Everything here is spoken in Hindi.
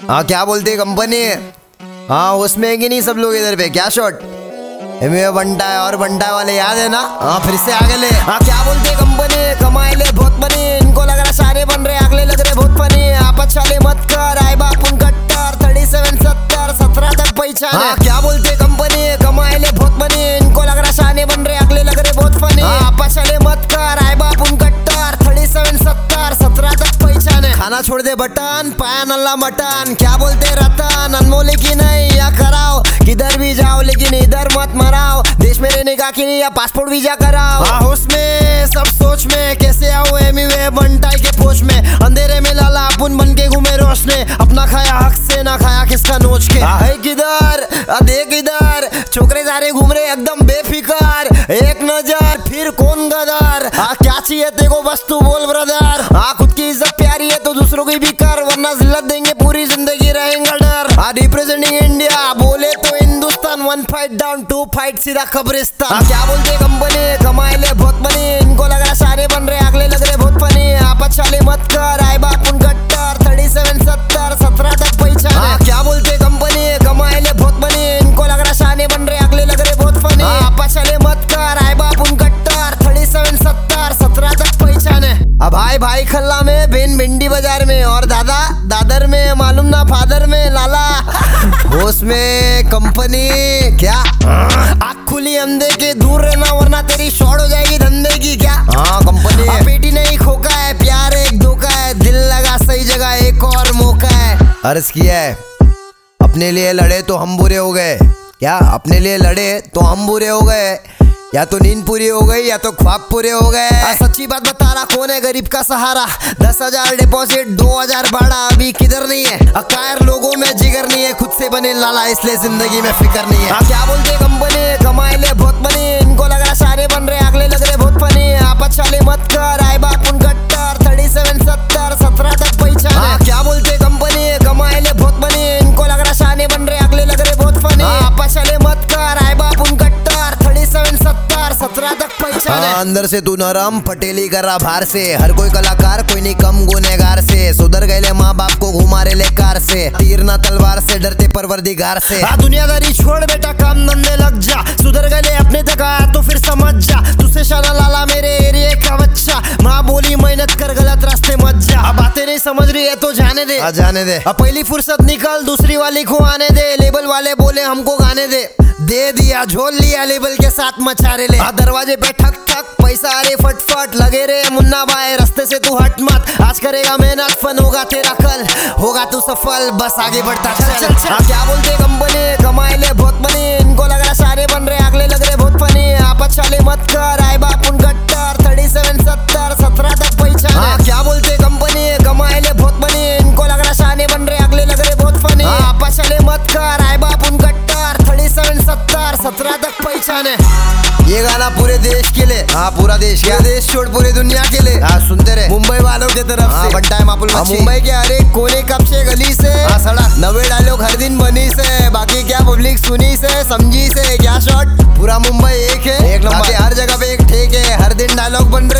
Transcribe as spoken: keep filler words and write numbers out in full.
हाँ क्या बोलते कंपनी? हाँ उसमें है कि नहीं सब लोग इधर पे? क्या शॉट में बंटा है और बंटा वाले याद है ना? हाँ फिर से आगे ले। हाँ क्या बोलते कंपनी? कमाए ले बहुत बनी, इनको लग रहा सारे बन रहे, अगले लग रहे बहुत फनी। आप अच्छा ले मत कर, आए बापुन कट्टर थर्टी सेवन सत्तर सत्रह तक पहचान। हाँ क्या बोलते कंपनी? कमाए ले बहुत बनी, इनको लग रहा सारे बन रहे, अगले लग रहे बहुत फनी। आप अच्छा ले मत कर, आए बापुन कट्टर थर्टी सेवन सत्तर सत्रह तक पहचान। खाना छोड़ दे बटन, पाया नल्ला मटन। क्या बोलते रतन? अनमोल की नहीं या कराओ, किधर भी जाओ लेकिन इधर मत मराओ। देश में रहने का कि नहीं या पासपोर्ट वीजा कराओ। हाँ उसमें सब सोच में, कैसे आओ एमी वे बंटाई के पोच में। अंधेरे में लाला अपन बन के घूमे रोशने, अपना खाया हक से ना खाया किसका नोच के। है किधर देख इधर, छोकरे सारे घूम रहे एकदम बेफिकर। एक नजर फिर कौन गदर। हाँ क्या चाहिए तेको बस तू बोल ब्रदर। हाँ खुद की इज्जत प्यारी है तो दूसरों की भी कर, वरना जिल्लत देंगे पूरी जिंदगी रहेंगे डर। हाँ रिप्रेजेंटिंग इंडिया बोले तो Hindustan, one fight down to fight सीधा कब्रिस्तान। हाँ क्या बोलते कंपनी? कमाए ले बहुत बनी, इनको लग रहा सारे बन रहे, अगले लग रहे बहुत फनी। आप अच्छा ले मत कर, आए बापुन कट्टर थर्टी सेवन सत्तर सत्रह तक पहचान। हाँ क्या बोलते कंपनी? कमाए ले बहुत बनी, इनको लग रहा सारे बन रहे, अगले लग रहे बहुत फनी। आप अच्छा ले मत कर, आए बापुन कट्टर थर्टी सेवन सत्तर सत्रह तक पहचान। अब भाई भाई खल्ला में, बेन भिंडी बाजार में, और दादा दादर में, मालूम ना फादर में लाला। होश में कंपनी क्या? आँख खुली अंधे के दूर रहना, वरना तेरी शॉर्ट हो जाएगी धंधे की। क्या हाँ कंपनी? पेटी नहीं खोका है, प्यार एक धोखा है, दिल लगा सही जगह एक और मौका है। अर्ज किया है अपने लिए लड़े तो हम बुरे हो गए। क्या अपने लिए लड़े तो हम बुरे हो गए? या तो नींद पूरी हो गई या तो ख्वाब पूरे हो गए। सच्ची बात बता रहा, कौन है गरीब का सहारा? दस हजार डिपॉजिट दो हजार भाड़ा, अभी किधर नहीं है। अकायर लोगों में जिगर नहीं है, खुद से बने लाला इसलिए जिंदगी में फिक्र नहीं है। हाँ क्या बोलते कंपनी? कमाए ले बहुत बनी, इनको लग रहा सारे बन रहे, अगले लग रहे बहुत फनी। आप अच्छा ले मत कर, आए बापुन कट्टर थर्टी सेवन सत्तर सत्रह तक पहचान। हाँ क्या बोलते कंपनी? कमाए ले बहुत बनी, इनको लग रहा सारे बन रहे, अगले लग रहे बहुत फनी। आप अच्छा ले मत कर, आए बापुन कट्टर थर्टी सेवन सत्तर सत्रह तक पहचान। हाँ, अंदर से तू नरम पटेली कर रहा बाहर से, हर कोई कलाकार कोई नहीं कम गुनेगार से। सुधर गए माँ बाप को घुमा रहे ले कार से, तीर ना तलवार से डरते परवरदिगार से। हाँ दुनियादारी छोड़ बेटा, काम धंधे लग जा, सुधर गए अपने तक आया तो फिर समझ जा। तुझसे शाना लाला मेरे एरिया का बच्चा, माँ बोली मेहनत कर गलत रास्ते मत जा। अब बातें नहीं समझ रही है तो जाने दे, जाने दे। अब पहली फुर्सत निकल, दूसरी वाली को आने दे। लेबल वाले बोले हमको गाने दे, दे दिया झोल लिया लेबल के साथ मचा रे ले। दरवाजे पे ठक ठक पैसा अरे फटफट लगे रे मुन्ना भाई, रास्ते से तू हट मत। आज करेगा मेहनत, फन होगा तेरा कल, होगा तू सफल, बस आगे बढ़ता चल चल चल। हाँ क्या बोलते कंपनी? कमाए ले बहुत बनी, इनको लग रहा सारे बन रहे, अगले लग रहे बहुत फनी। आप अच्छा ले मत कर, आए बापुन कट्टर थर्टी सेवन सत्तर सत्रह तक पहचान। हाँ क्या बोलते कंपनी? कमाए ले बहुत बनी, इनको लग रहा सारे बन रहे, अगले लग रहे बहुत फनी। आप अच्छा ले मत कर, आए बापुन कट्टर थर्टी सेवन सत्तर सत्रह तक पहचान है। ये गाना पूरे देश के लिए, हाँ पूरा देश, क्या देश छोड़ पूरे दुनिया के लिए। हाँ सुनते रहे मुंबई वालों की तरफ से, बनता है मापुल मच्छी। मुंबई के हर एक कोने कब से गली से, हाँ सड़क नवे डायलॉग हर दिन बनी से, बाकी क्या पब्लिक सुनी से समझी से। क्या शॉट? पूरा मुंबई एक है, एक नंबर, हर जगह पे एक ठेक है, हर दिन डायलॉग बन